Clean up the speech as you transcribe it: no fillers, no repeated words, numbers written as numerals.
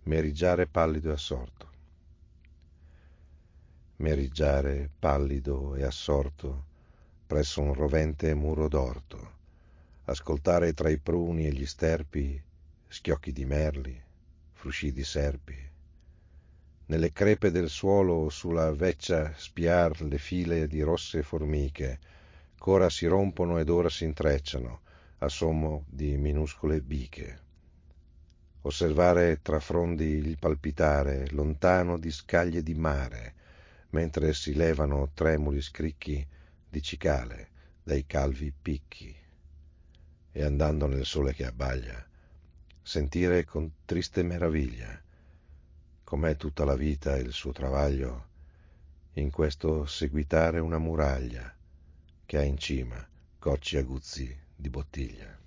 Meriggiare pallido e assorto. Meriggiare pallido e assorto presso un rovente muro d'orto, ascoltare tra i pruni e gli sterpi schiocchi di merli, frusci di serpi, nelle crepe del suolo sulla veccia spiar le file di rosse formiche, ch'ora si rompono ed ora si intrecciano a sommo di minuscole biche. Osservare tra frondi il palpitare lontano di scaglie di mare, mentre si levano tremuli scricchi di cicale dai calvi picchi, e andando nel sole che abbaglia, sentire con triste meraviglia com'è tutta la vita e il suo travaglio in questo seguitare una muraglia che ha in cima cocci aguzzi di bottiglia.